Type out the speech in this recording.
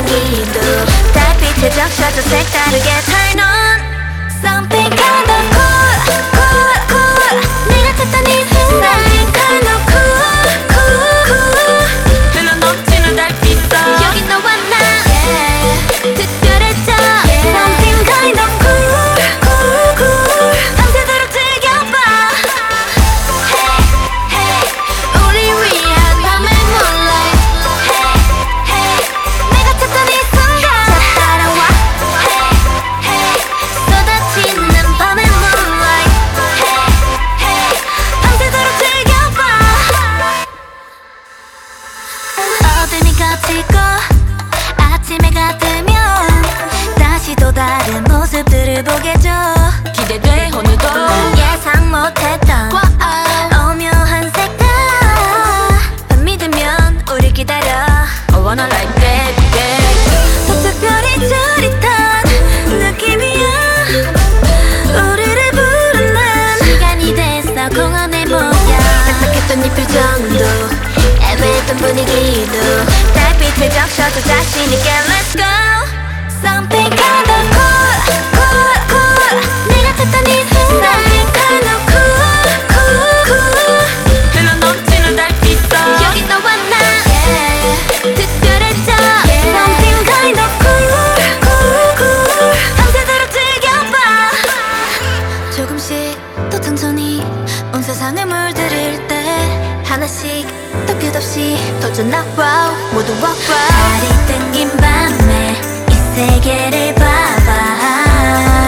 분위기도 달빛에 적셔져 색다르게 turn on Something kind of cool, cool, cool 내가 찾던 이 순간 Something kind of cool, cool, cool 흘러넘치는 달빛 여기 너와 나 yeah. 특별해져 yeah. Something kind of cool, cool, cool 밤새도록 즐겨봐 Hey, hey 우리 위한 밤의 moonlight Hey, hey 내가 찾던 이 순간 자 따라와 Hey, hey 쏟아지는 밤의 moonlight Hey, hey 밤새도록 즐겨봐 어둠이 걷히고 아침 해가 뜨면 다시 또 다른 모습들을 보게 줘 기대돼 오늘도 예상 못했던 오묘한 색깔 밤이 되면 우리 기다려 I wanna like that, that 더 특별히 짜릿한 느낌이야 우리를 부르는 시간이 됐어 공원에 모여 딱딱했던 이 표정도 애매했던 분위기도 달빛에 적셔도 자신 있게 Let's go Something kind of cool, cool, cool 내가 찾던 이 순간 Something kind of cool, cool, cool 흘러넘치는 달빛 여기 너와 나 yeah. 특별해져 yeah. Something kind of cool, cool, cool 밤새도록 즐겨봐 조금씩 또 천천히 온 세상을 물들일 때 하나씩 또 끝없이 터져나와 모두 walk right 달이 땡긴 밤에 이 세계를 봐봐